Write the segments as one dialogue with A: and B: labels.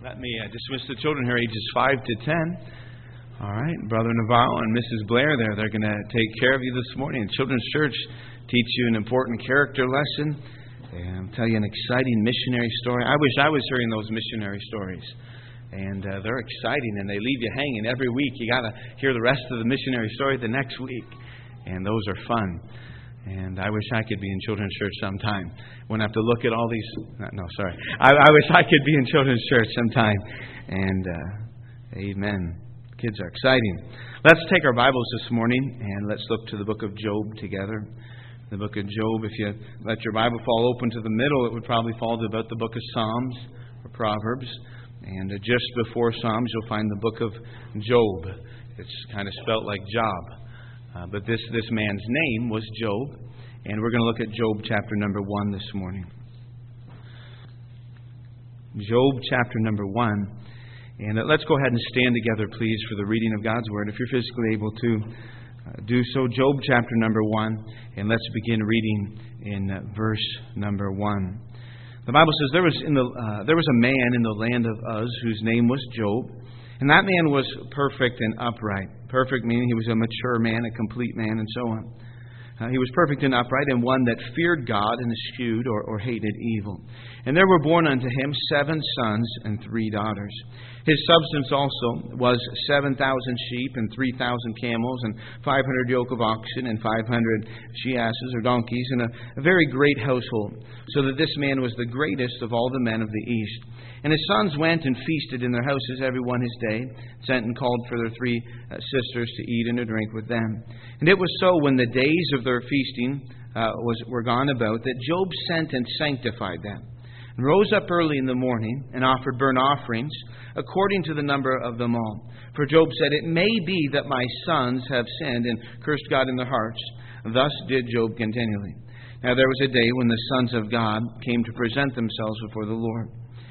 A: Let me dismiss the children here, ages 5 to 10. All right, Brother Navarro and Mrs. Blair there, they're going to take care of you this morning. Children's Church teach you an important character lesson. And I'll tell you an exciting missionary story. I wish I was hearing those missionary stories. And they're exciting, and they leave you hanging every week. You got to hear the rest of the missionary story the next week. And those are fun. And I wish I could be in Children's Church sometime. Wouldn't have to look at all these... No, sorry. I wish I could be in Children's Church sometime. And, amen. Kids are exciting. Let's take our Bibles this morning, and let's look to the book of Job together. The book of Job, if you let your Bible fall open to the middle, it would probably fall to about the book of Psalms or Proverbs. And just before Psalms, you'll find the book of Job. It's kind of spelt like Job. But this man's name was Job. And we're going to look at Job chapter number 1 this morning. Job chapter number 1. And let's go ahead and stand together, please, for the reading of God's Word, if you're physically able to do so. Job chapter number 1. And let's begin reading in verse number 1. The Bible says, there was a man in the land of Uz whose name was Job. And that man was perfect and upright. Perfect meaning he was a mature man, a complete man, and so on. He was perfect and upright, and one that feared God and eschewed or hated evil. And there were born unto him 7 sons and 3 daughters. His substance also was 7,000 sheep and 3,000 camels and 500 yoke of oxen and 500 she-asses or donkeys, and a very great household, so that this man was the greatest of all the men of the east. And his sons went and feasted in their houses, every one his day, sent and called for their 3 sisters to eat and to drink with them. And it was so, when the days of their feasting were gone about, that Job sent and sanctified them, and rose up early in the morning, and offered burnt offerings, according to the number of them all. For Job said, "It may be that my sons have sinned, and cursed God in their hearts." Thus did Job continually. Now there was a day when the sons of God came to present themselves before the Lord.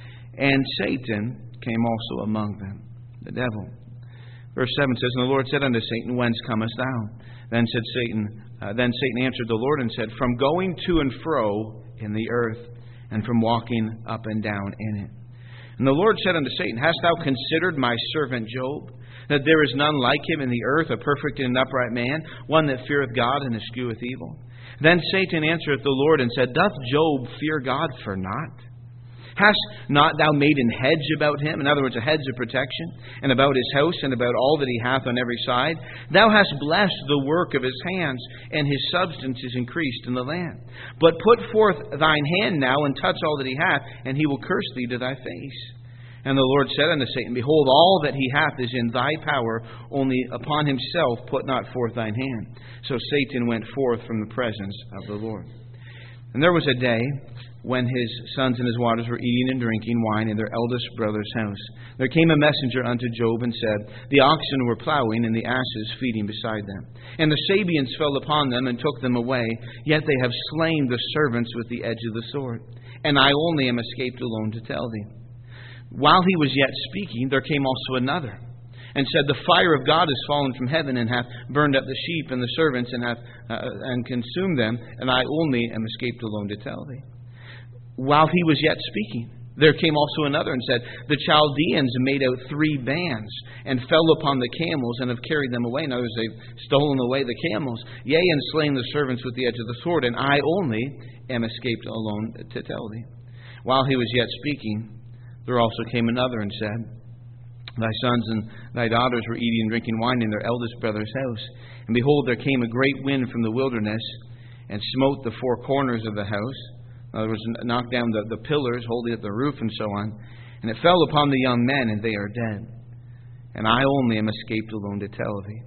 A: And Satan came also among them, the devil. Verse 7 says, "And the Lord said unto Satan, Whence comest thou? Then Satan answered the Lord and said, From going to and fro in the earth, and from walking up and down in it. And the Lord said unto Satan, Hast thou considered my servant Job, that there is none like him in the earth, a perfect and upright man, one that feareth God and escheweth evil? Then Satan answereth the Lord and said, Doth Job fear God for naught? Hast not thou made an hedge about him?" In other words, a hedge of protection, "and about his house, and about all that he hath on every side? Thou hast blessed the work of his hands, and his substance is increased in the land. But put forth thine hand now, and touch all that he hath, and he will curse thee to thy face. And the Lord said unto Satan, Behold, all that he hath is in thy power, only upon himself put not forth thine hand. So Satan went forth from the presence of the Lord. And there was a day when his sons and his daughters were eating and drinking wine in their eldest brother's house. There came a messenger unto Job and said, The oxen were plowing, and the asses feeding beside them. And the Sabeans fell upon them and took them away, yet they have slain the servants with the edge of the sword. And I only am escaped alone to tell thee. While he was yet speaking, there came also another, and said, The fire of God is fallen from heaven, and hath burned up the sheep and the servants, and hath consumed them, and I only am escaped alone to tell thee. While he was yet speaking, there came also another, and said, The Chaldeans made out 3 bands, and fell upon the camels, and have carried them away. In other words, they've stolen away the camels, yea, and slain the servants with the edge of the sword, and I only am escaped alone to tell thee. While he was yet speaking, there also came another, and said, Thy sons and thy daughters were eating and drinking wine in their eldest brother's house. And behold, there came a great wind from the wilderness, and smote the 4 corners of the house. In other words, knocked down the pillars, holding up the roof, and so on. And it fell upon the young men, and they are dead. And I only am escaped alone to tell thee.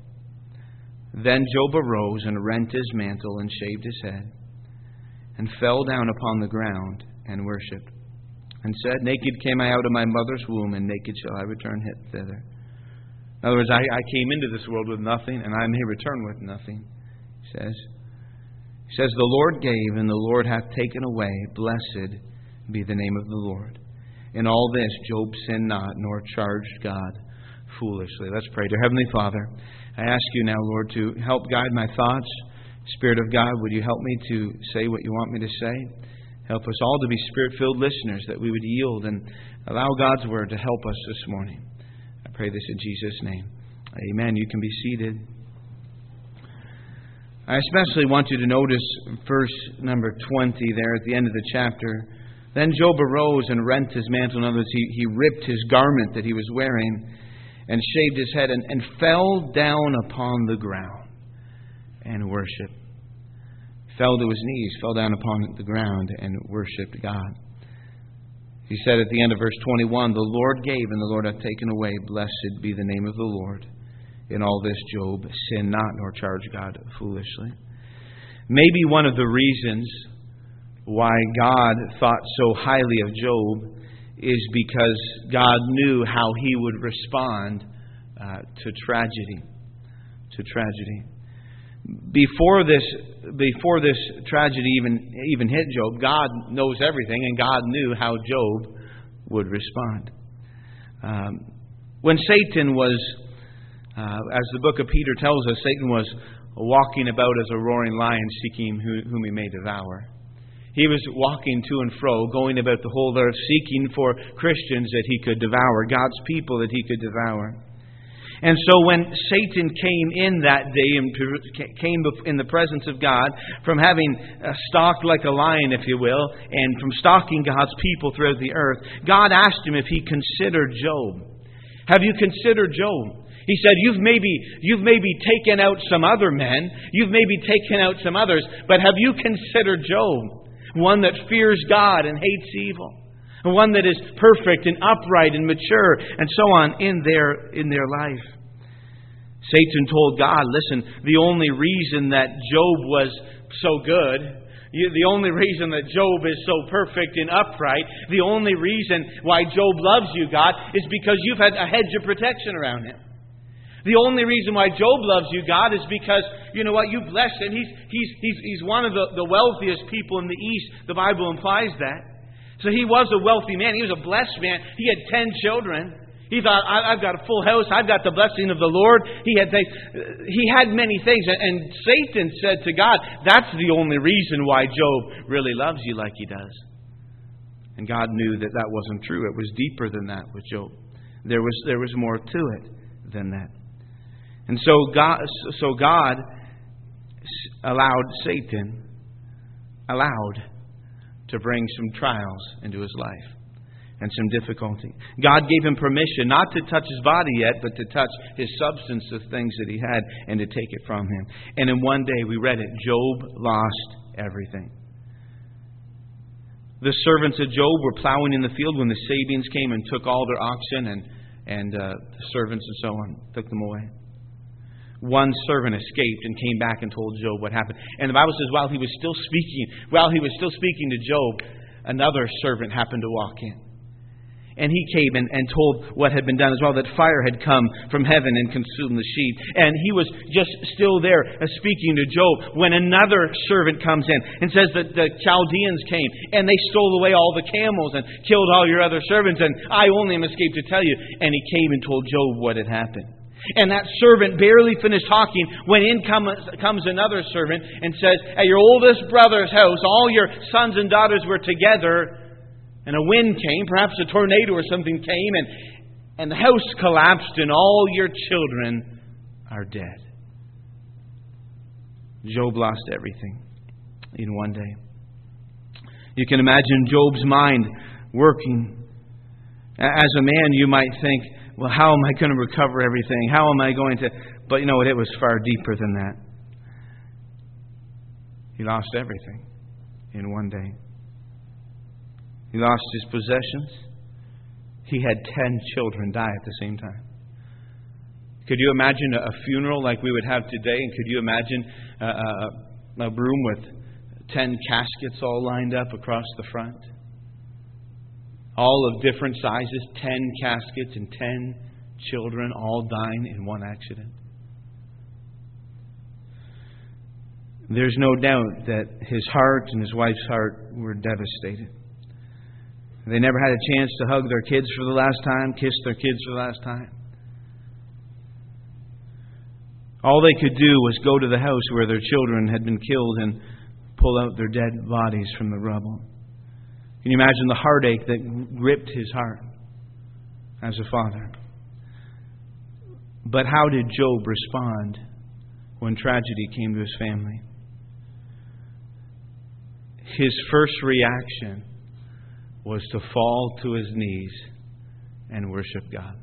A: Then Job arose, and rent his mantle, and shaved his head, and fell down upon the ground, and worshipped, and said, Naked came I out of my mother's womb, and naked shall I return thither. In other words, I came into this world with nothing, and I may return with nothing, he says. He says, The Lord gave, and the Lord hath taken away. Blessed be the name of the Lord. In all this Job sinned not, nor charged God foolishly. Let's pray. Dear Heavenly Father, I ask you now, Lord, to help guide my thoughts. Spirit of God, would you help me to say what you want me to say? Help us all to be Spirit-filled listeners, that we would yield and allow God's Word to help us this morning. I pray this in Jesus' name. Amen. You can be seated. I especially want you to notice verse number 20 there at the end of the chapter. Then Job arose and rent his mantle. In other words, he ripped his garment that he was wearing and shaved his head and fell down upon the ground and worshipped. Fell to his knees, fell down upon the ground and worshipped God. He said at the end of verse 21, the Lord gave and the Lord hath taken away. Blessed be the name of the Lord. In all this, Job sinned not, nor charged God foolishly. Maybe one of the reasons why God thought so highly of Job is because God knew how he would respond to tragedy. Before this tragedy even hit Job, God knows everything, and God knew how Job would respond. When Satan was, as the book of Peter tells us, Satan was walking about as a roaring lion, seeking whom he may devour. He was walking to and fro, going about the whole earth, seeking for Christians that he could devour, God's people that he could devour. And so when Satan came in that day and came in the presence of God, from having stalked like a lion, if you will, and from stalking God's people throughout the earth, God asked him if he considered Job. Have you considered Job? He said, you've maybe taken out some other men, you've maybe taken out some others, but have you considered Job? One that fears God and hates evil. One that is perfect and upright and mature and so on in their life. Satan told God, listen, the only reason that Job was so good, the only reason that Job is so perfect and upright, the only reason why Job loves you, God, is because you've had a hedge of protection around him. The only reason why Job loves you, God, is because, you know what, you blessed him. He's one of the wealthiest people in the East. The Bible implies that. So he was a wealthy man. He was a blessed man. He had 10 children. He thought, I've got a full house. I've got the blessing of the Lord. He had many things. And Satan said to God, that's the only reason why Job really loves you like he does. And God knew that that wasn't true. It was deeper than that with Job. There was more to it than that. And so God allowed Satan to bring some trials into his life and some difficulty. God gave him permission not to touch his body yet, but to touch his substance, the things that he had, and to take it from him. And in one day, we read it, Job lost everything. The servants of Job were plowing in the field when the Sabeans came and took all their oxen and the servants and so on, took them away. One servant escaped and came back and told Job what happened. And the Bible says while he was still speaking to Job, another servant happened to walk in. And he came and told what had been done as well, that fire had come from heaven and consumed the sheep. And he was just still there speaking to Job when another servant comes in and says that the Chaldeans came and they stole away all the camels and killed all your other servants, and I only am escaped to tell you. And he came and told Job what had happened. And that servant barely finished talking when in comes another servant and says, at your oldest brother's house, all your sons and daughters were together, and a wind came, perhaps a tornado or something came, and the house collapsed, and all your children are dead. Job lost everything in one day. You can imagine Job's mind working. As a man, you might think, well, how am I going to recover everything? How am I going to... But you know what? It was far deeper than that. He lost everything in one day. He lost his possessions. He had 10 children die at the same time. Could you imagine a funeral like we would have today? And could you imagine a room with 10 caskets all lined up across the front? All of different sizes, 10 caskets and 10 children all dying in one accident. There's no doubt that his heart and his wife's heart were devastated. They never had a chance to hug their kids for the last time, kiss their kids for the last time. All they could do was go to the house where their children had been killed and pull out their dead bodies from the rubble. Can you imagine the heartache that gripped his heart as a father? But how did Job respond when tragedy came to his family? His first reaction was to fall to his knees and worship God.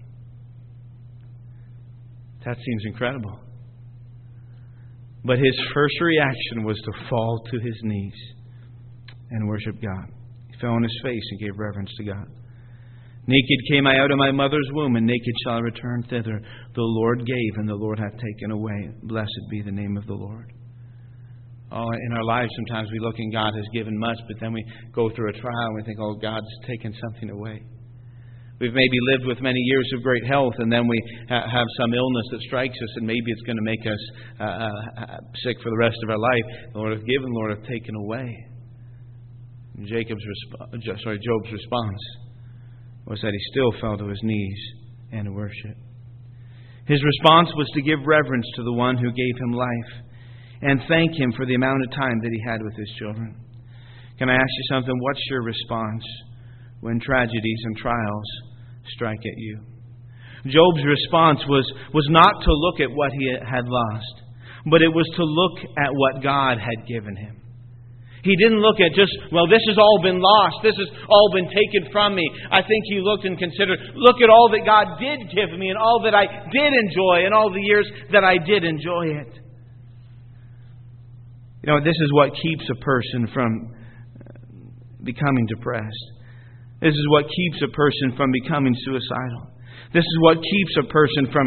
A: That seems incredible. But his first reaction was to fall to his knees and worship God. He fell on his face and gave reverence to God. Naked came I out of my mother's womb, and naked shall I return thither. The Lord gave, and the Lord hath taken away. Blessed be the name of the Lord. Oh, in our lives, sometimes we look and God has given much, but then we go through a trial and we think, oh, God's taken something away. We've maybe lived with many years of great health, and then we have some illness that strikes us, and maybe it's going to make us sick for the rest of our life. The Lord hath given, the Lord hath taken away. And Job's response was that he still fell to his knees and worshiped. His response was to give reverence to the one who gave him life and thank Him for the amount of time that he had with his children. Can I ask you something? What's your response when tragedies and trials strike at you? Job's response was not to look at what he had lost, but it was to look at what God had given him. He didn't look at just, well, this has all been lost. This has all been taken from me. I think he looked and considered, look at all that God did give me and all that I did enjoy and all the years that I did enjoy it. You know, this is what keeps a person from becoming depressed. This is what keeps a person from becoming suicidal. This is what keeps a person from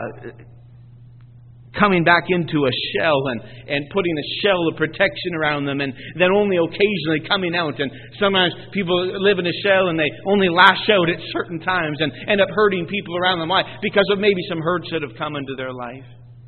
A: coming back into a shell and putting a shell of protection around them and then only occasionally coming out. And sometimes people live in a shell and they only lash out at certain times and end up hurting people around them. Why? Because of maybe some hurts that have come into their life.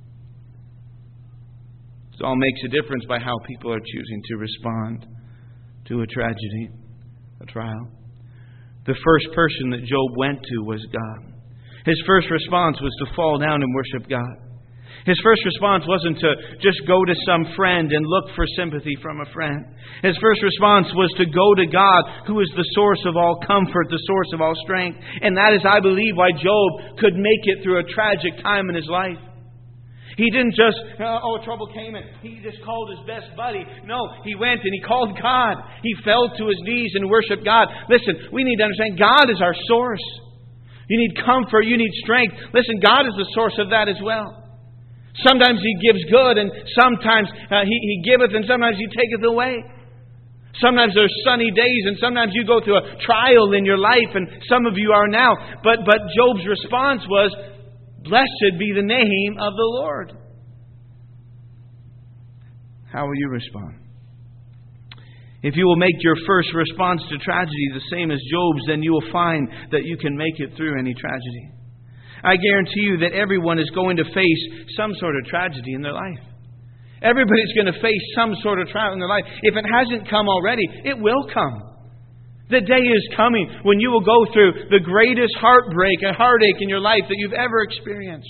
A: It all makes a difference by how people are choosing to respond to a tragedy, a trial. The first person that Job went to was God. His first response was to fall down and worship God. His first response wasn't to just go to some friend and look for sympathy from a friend. His first response was to go to God, who is the source of all comfort, the source of all strength. And that is, I believe, why Job could make it through a tragic time in his life. He didn't just, trouble came and he just called his best buddy. No, he went and he called God. He fell to his knees and worshiped God. Listen, we need to understand God is our source. You need comfort, you need strength. Listen, God is the source of that as well. Sometimes He gives good, and sometimes He giveth, and sometimes He taketh away. Sometimes there's sunny days, and sometimes you go through a trial in your life, and some of you are now. But Job's response was, "Blessed be the name of the Lord." How will you respond? If you will make your first response to tragedy the same as Job's, then you will find that you can make it through any tragedy. I guarantee you that everyone is going to face some sort of tragedy in their life. Everybody's going to face some sort of trial in their life. If it hasn't come already, it will come. The day is coming when you will go through the greatest heartbreak and heartache in your life that you've ever experienced.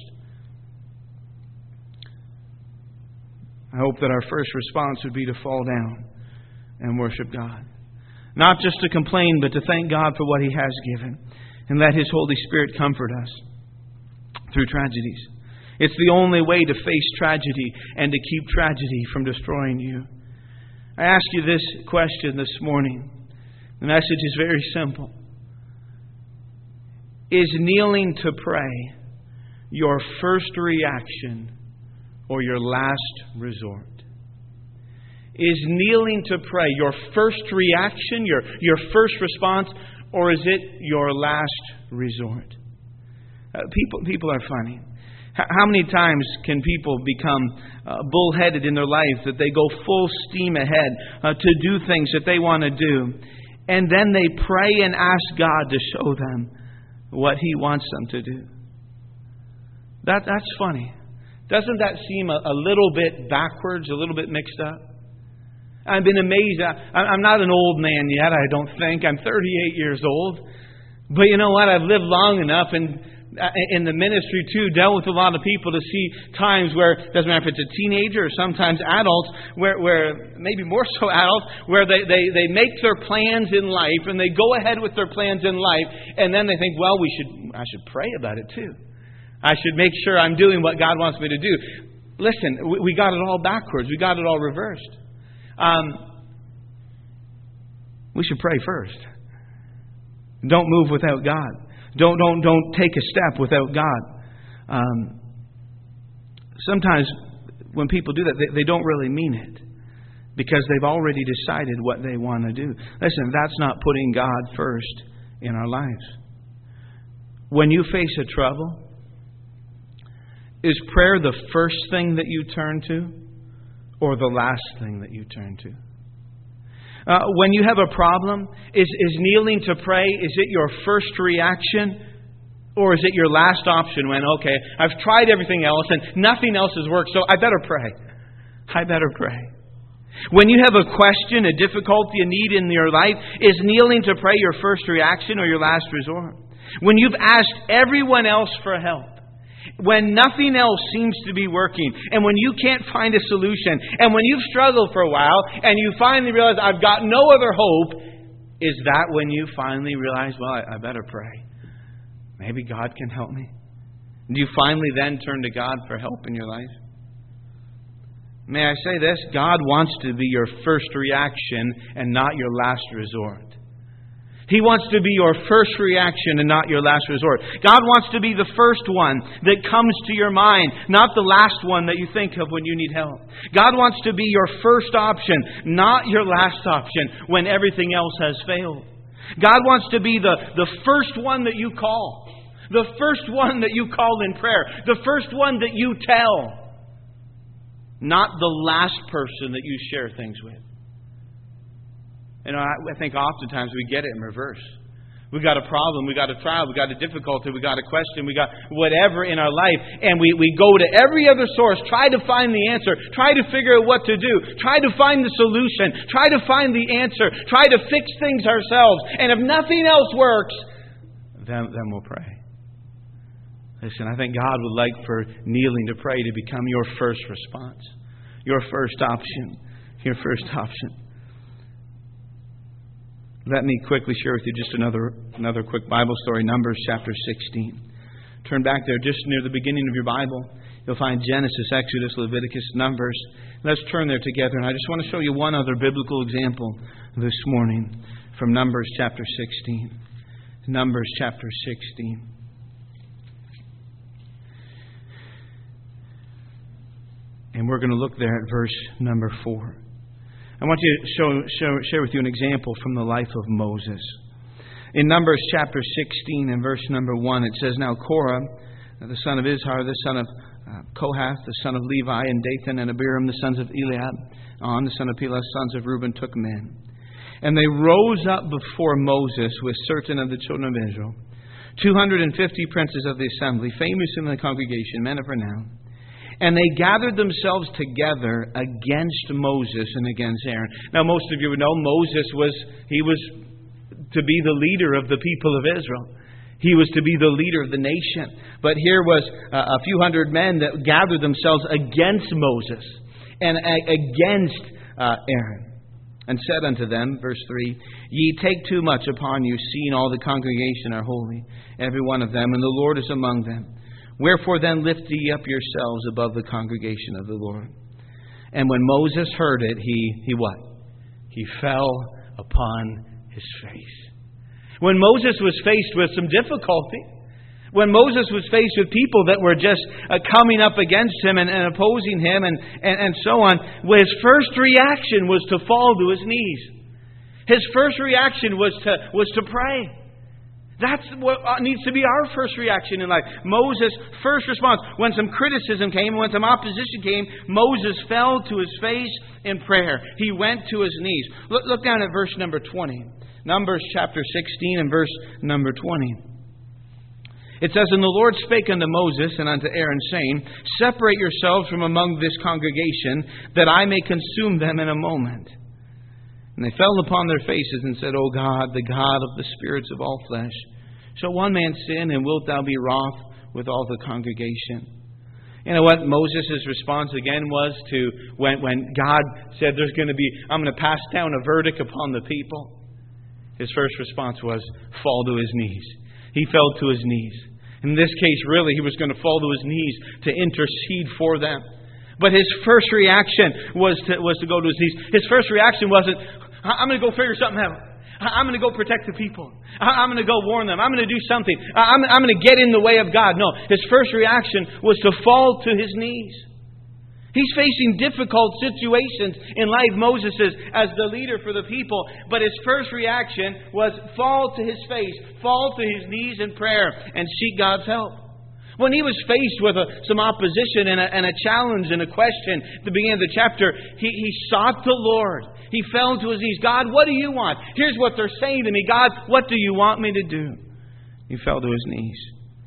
A: I hope that our first response would be to fall down and worship God. Not just to complain, but to thank God for what He has given. And let His Holy Spirit comfort us through tragedies. It's the only way to face tragedy and to keep tragedy from destroying you. I ask you this question this morning. The message is very simple. Is kneeling to pray your first reaction or your last resort? Is kneeling to pray your first reaction, your first response, or is it your last resort? People are funny. How many times can people become bullheaded in their life that they go full steam ahead to do things that they want to do, and then they pray and ask God to show them what He wants them to do? That's funny. Doesn't that seem a little bit backwards, a little bit mixed up? I've been amazed. I'm not an old man yet, I don't think. I'm 38 years old. But you know what? I've lived long enough, and in the ministry too, dealt with a lot of people to see times where, it doesn't matter if it's a teenager or sometimes adults, where maybe more so adults, where they make their plans in life and they go ahead with their plans in life, and then they think, well, I should pray about it too. I should make sure I'm doing what God wants me to do. Listen, we got it all backwards. We got it all reversed. We should pray first. Don't move without God. Don't take a step without God. Sometimes when people do that, they don't really mean it because they've already decided what they want to do. Listen, that's not putting God first in our lives. When you face a trouble, is prayer the first thing that you turn to or the last thing that you turn to? When you have a problem, is kneeling to pray, is it your first reaction? Or is it your last option when, okay, I've tried everything else and nothing else has worked, so I better pray. I better pray. When you have a question, a difficulty, a need in your life, is kneeling to pray your first reaction or your last resort? When you've asked everyone else for help, when nothing else seems to be working, and when you can't find a solution, and when you've struggled for a while, and you finally realize, I've got no other hope, is that when you finally realize, well, I better pray? Maybe God can help me. Do you finally then turn to God for help in your life? May I say this? God wants to be your first reaction and not your last resort. He wants to be your first reaction and not your last resort. God wants to be the first one that comes to your mind, not the last one that you think of when you need help. God wants to be your first option, not your last option when everything else has failed. God wants to be the first one that you call. The first one that you call in prayer. The first one that you tell. Not the last person that you share things with. You know, I think oftentimes we get it in reverse. We got a problem, we got a trial, we got a difficulty, we got a question, we got whatever in our life, and we go to every other source, try to find the answer, try to figure out what to do, try to find the solution, try to find the answer, try to fix things ourselves. And if nothing else works, then we'll pray. Listen, I think God would like for kneeling to pray to become your first response, your first option, your first option. Let me quickly share with you just another quick Bible story, Numbers chapter 16. Turn back there just near the beginning of your Bible. You'll find Genesis, Exodus, Leviticus, Numbers. Let's turn there together. And I just want to show you one other biblical example this morning from Numbers chapter 16. Numbers chapter 16. And we're going to look there at verse number 4. I want you to share with you an example from the life of Moses. In Numbers chapter 16 and verse number 1, it says, Now Korah, the son of Izhar, the son of Kohath, the son of Levi, and Dathan and Abiram, the sons of Eliab, On, the son of Pelah, sons of Reuben, took men. And they rose up before Moses with certain of the children of Israel, 250 princes of the assembly, famous in the congregation, men of renown. And they gathered themselves together against Moses and against Aaron. Now, most of you would know Moses was to be the leader of the people of Israel. He was to be the leader of the nation. But here was a few hundred men that gathered themselves against Moses and against Aaron. And said unto them, verse 3, Ye take too much upon you, seeing all the congregation are holy, every one of them, and the Lord is among them. Wherefore then lift ye up yourselves above the congregation of the Lord. And when Moses heard it, he what? He fell upon his face. When Moses was faced with some difficulty, when Moses was faced with people that were just coming up against him and opposing him and so on, his first reaction was to fall to his knees. His first reaction was to pray. That's what needs to be our first reaction in life. Moses' first response. When some criticism came, when some opposition came, Moses fell to his face in prayer. He went to his knees. Look down at verse number 20. Numbers chapter 16 and verse number 20. It says, And the Lord spake unto Moses and unto Aaron, saying, Separate yourselves from among this congregation, that I may consume them in a moment. And they fell upon their faces and said, O God, the God of the spirits of all flesh, Shall one man sin, and wilt thou be wroth with all the congregation? You know what Moses' response again was to when God said I'm going to pass down a verdict upon the people. His first response was, fall to his knees. He fell to his knees. In this case, really, he was going to fall to his knees to intercede for them. But his first reaction was to go to his knees. His first reaction wasn't, I'm going to go figure something out. I'm going to go protect the people. I'm going to go warn them. I'm going to do something. I'm going to get in the way of God. No, his first reaction was to fall to his knees. He's facing difficult situations in life, Moses is, as the leader for the people. But his first reaction was fall to his face, fall to his knees in prayer, and seek God's help. When he was faced with some opposition and a challenge and a question at the beginning of the chapter, he sought the Lord. He fell to his knees. God, what do you want? Here's what they're saying to me. God, what do you want me to do? He fell to his knees.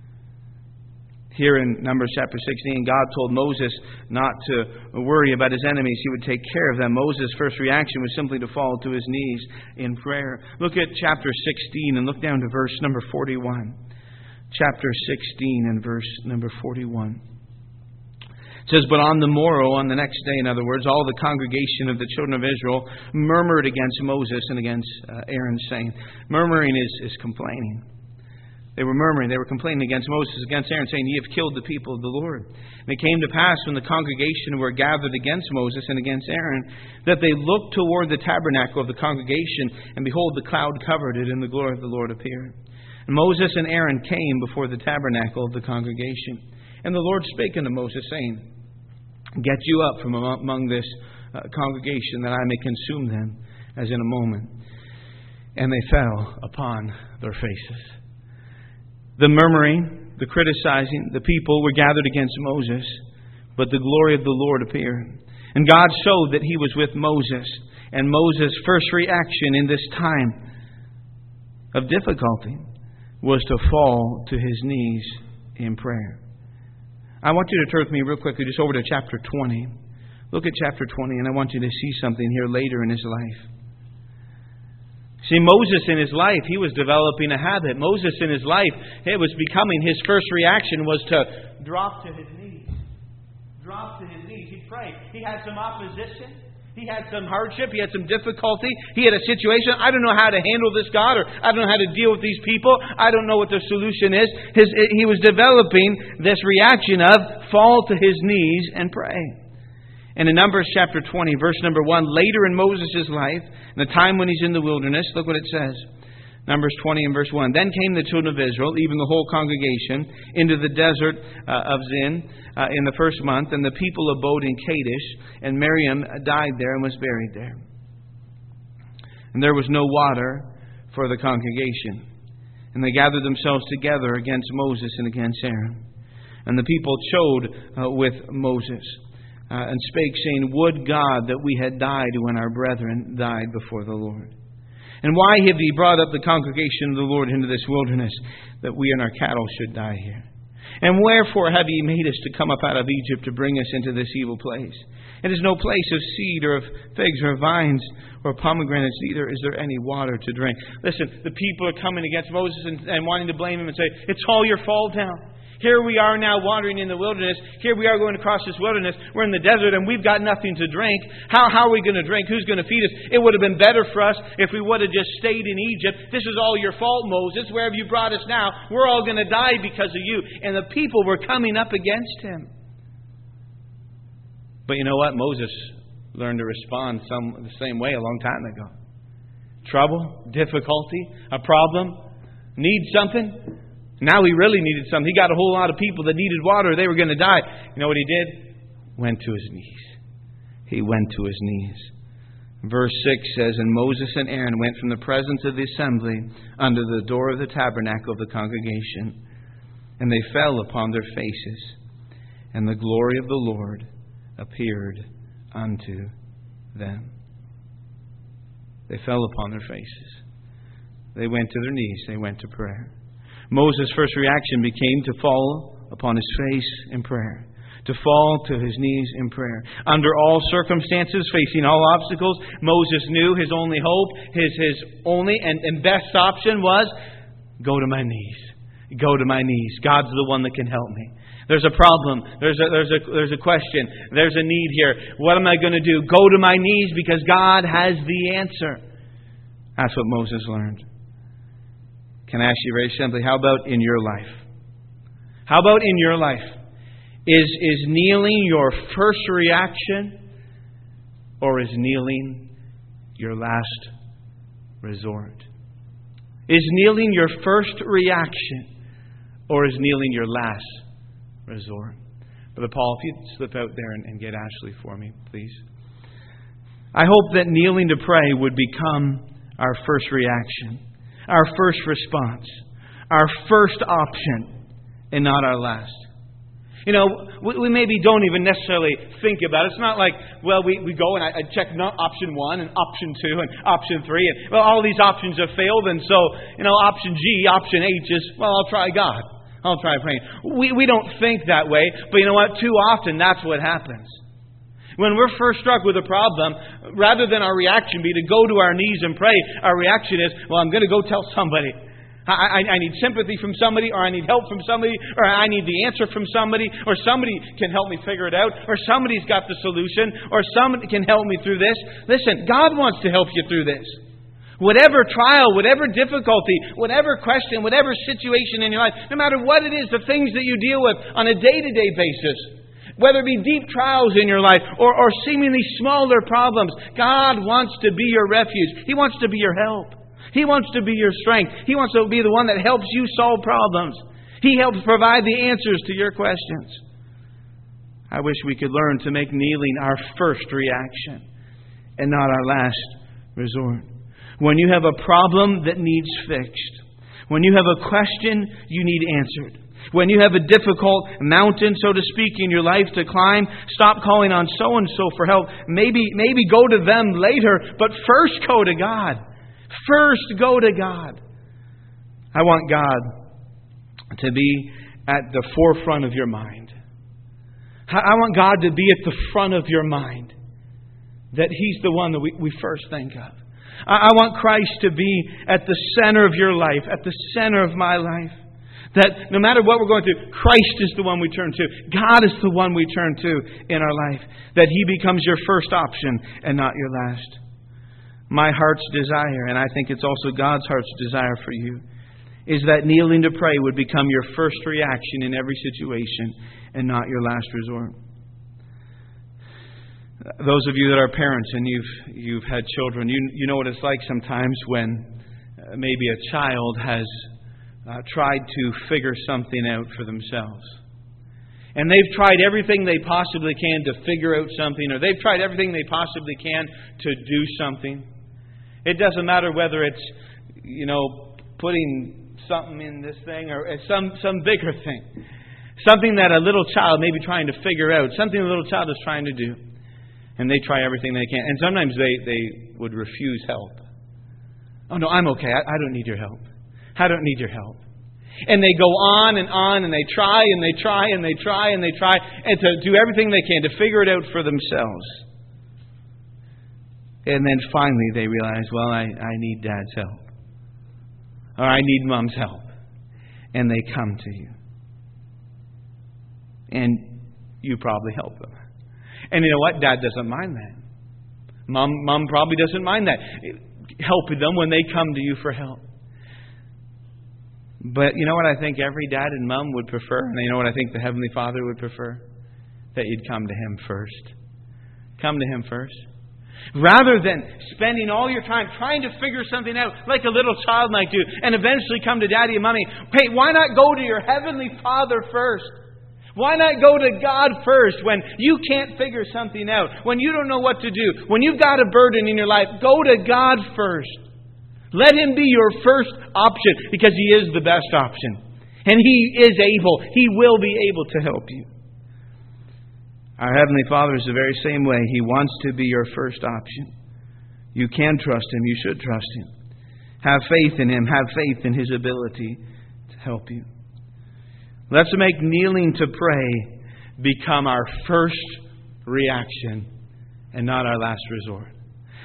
A: Here in Numbers chapter 16, God told Moses not to worry about his enemies. He would take care of them. Moses' first reaction was simply to fall to his knees in prayer. Look at chapter 16 and look down to verse number 41. Chapter 16 and verse number 41. It says, but on the morrow, on the next day, in other words, all the congregation of the children of Israel murmured against Moses and against Aaron, saying, murmuring is complaining. They were murmuring, they were complaining against Moses, against Aaron, saying, ye have killed the people of the Lord. And it came to pass when the congregation were gathered against Moses and against Aaron, that they looked toward the tabernacle of the congregation, and behold, the cloud covered it, and the glory of the Lord appeared. And Moses and Aaron came before the tabernacle of the congregation. And the Lord spake unto Moses, saying, get you up from among this congregation, that I may consume them as in a moment. And they fell upon their faces. The murmuring, the criticizing, the people were gathered against Moses, but the glory of the Lord appeared. And God showed that he was with Moses. And Moses' first reaction in this time of difficulty was to fall to his knees in prayer. I want you to turn with me real quickly just over to chapter 20. Look at chapter 20, and I want you to see something here later in his life. See, Moses in his life, he was developing a habit. Moses in his life, it was becoming, his first reaction was to drop to his knees. Drop to his knees. He'd pray. He had some opposition. He had some hardship. He had some difficulty. He had a situation. I don't know how to handle this, God, or I don't know how to deal with these people. I don't know what the solution is. He was developing this reaction of fall to his knees and pray. And in Numbers chapter 20, verse number 1, later in Moses' life, in the time when he's in the wilderness, look what it says. Numbers 20 and verse 1. Then came the children of Israel, even the whole congregation, into the desert of Zin in the first month, and the people abode in Kadesh, and Miriam died there and was buried there. And there was no water for the congregation. And they gathered themselves together against Moses and against Aaron. And the people chode with Moses. And spake, saying, would God that we had died when our brethren died before the Lord. And why have ye brought up the congregation of the Lord into this wilderness, that we and our cattle should die here? And wherefore have ye made us to come up out of Egypt to bring us into this evil place? It is no place of seed or of figs or vines or pomegranates, neither is there any water to drink. Listen, the people are coming against Moses and wanting to blame him and say, it's all your fault now. Here we are now wandering in the wilderness. Here we are going across this wilderness. We're in the desert and we've got nothing to drink. How are we going to drink? Who's going to feed us? It would have been better for us if we would have just stayed in Egypt. This is all your fault, Moses. Where have you brought us now? We're all going to die because of you. And the people were coming up against him. But you know what? Moses learned to respond the same way a long time ago. Trouble, difficulty, a problem, need something. Now he really needed something. He got a whole lot of people that needed water. They were going to die. You know what he did? Went to his knees. He went to his knees. Verse 6 says, and Moses and Aaron went from the presence of the assembly unto the door of the tabernacle of the congregation. And they fell upon their faces. And the glory of the Lord appeared unto them. They fell upon their faces. They went to their knees. They went to prayer. Moses' first reaction became to fall upon his face in prayer. To fall to his knees in prayer. Under all circumstances, facing all obstacles, Moses knew his only hope, his only and best option was Go to my knees. Go to my knees. God's the one that can help me. There's a problem. There's a question. There's a need here. What am I going to do? Go to my knees because God has the answer. That's what Moses learned. Can I ask you very simply, how about in your life? How about in your life? Is kneeling your first reaction, or is kneeling your last resort? Is kneeling your first reaction, or is kneeling your last resort? Brother Paul, if you'd slip out there and get Ashley for me, please. I hope that kneeling to pray would become our first reaction, our first response, our first option, and not our last. You know, we maybe don't even necessarily think about it. It's not like, well, we go and I check option 1 and option 2 and option 3. And, well, all these options have failed. And so, option G, option H is, well, I'll try God. I'll try praying. We don't think that way. But you know what? Too often, that's what happens. When we're first struck with a problem, rather than our reaction be to go to our knees and pray, our reaction is, well, I'm going to go tell somebody. I need sympathy from somebody, or I need help from somebody, or I need the answer from somebody, or somebody can help me figure it out, or somebody's got the solution, or somebody can help me through this. Listen, God wants to help you through this. Whatever trial, whatever difficulty, whatever question, whatever situation in your life, no matter what it is, the things that you deal with on a day-to-day basis, whether it be deep trials in your life or seemingly smaller problems, God wants to be your refuge. He wants to be your help. He wants to be your strength. He wants to be the one that helps you solve problems. He helps provide the answers to your questions. I wish we could learn to make kneeling our first reaction and not our last resort. When you have a problem that needs fixed, when you have a question you need answered, when you have a difficult mountain, so to speak, in your life to climb, stop calling on so-and-so for help. Maybe go to them later, but first go to God. First, go to God. I want God to be at the forefront of your mind. I want God to be at the front of your mind. That He's the one that we first think of. I want Christ to be at the center of your life, at the center of my life. That no matter what we're going through, Christ is the one we turn to. God is the one we turn to in our life. That He becomes your first option and not your last. My heart's desire, and I think it's also God's heart's desire for you, is that kneeling to pray would become your first reaction in every situation and not your last resort. Those of you that are parents and you've had children, you know what it's like sometimes when maybe a child has tried to figure something out for themselves. And they've tried everything they possibly can to figure out something, or they've tried everything they possibly can to do something. It doesn't matter whether it's, putting something in this thing or some bigger thing. Something that a little child may be trying to figure out. Something a little child is trying to do. And they try everything they can. And sometimes they would refuse help. Oh, no, I'm okay. I don't need your help. I don't need your help. And they go on, and they try, and they try, and they try, and they try, and to do everything they can to figure it out for themselves. And then finally they realize, well, I need Dad's help. Or I need Mom's help. And they come to you. And you probably help them. And you know what? Dad doesn't mind that. Mom probably doesn't mind that. Helping them when they come to you for help. But you know what I think every dad and mom would prefer? And you know what I think the Heavenly Father would prefer? That you'd come to Him first. Come to Him first. Rather than spending all your time trying to figure something out like a little child might do and eventually come to Daddy and Mommy. Hey, why not go to your Heavenly Father first? Why not go to God first when you can't figure something out? When you don't know what to do? When you've got a burden in your life, go to God first. Let Him be your first option because He is the best option. And He is able. He will be able to help you. Our Heavenly Father is the very same way. He wants to be your first option. You can trust Him. You should trust Him. Have faith in Him. Have faith in His ability to help you. Let's make kneeling to pray become our first reaction and not our last resort.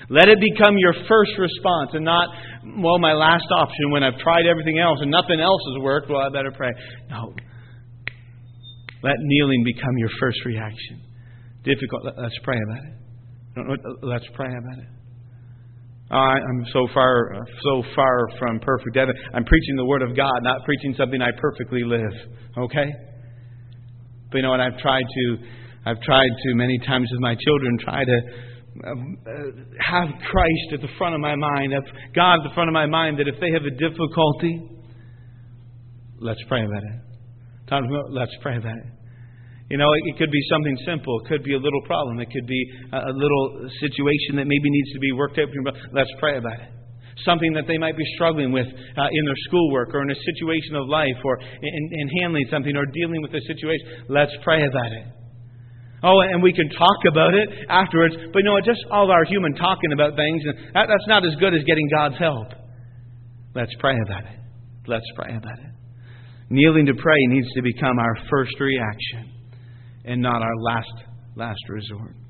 A: Let it become your first response and not, well, my last option when I've tried everything else and nothing else has worked, well, I better pray. No. Let kneeling become your first reaction. Difficult. Let's pray about it. Let's pray about it. I'm so far from perfect. I'm preaching the Word of God, not preaching something I perfectly live. Okay? But you know what? I've tried to many times with my children, try to have Christ at the front of my mind, have God at the front of my mind, that if they have a difficulty, let's pray about it. Let's pray about it. You know, it could be something simple. It could be a little problem. It could be a little situation that maybe needs to be worked out. Let's pray about it. Something that they might be struggling with in their schoolwork or in a situation of life or in handling something or dealing with a situation. Let's pray about it. Oh, and we can talk about it afterwards. But you know, just all our human talking about things, that's not as good as getting God's help. Let's pray about it. Let's pray about it. Kneeling to pray needs to become our first reaction and not our last resort.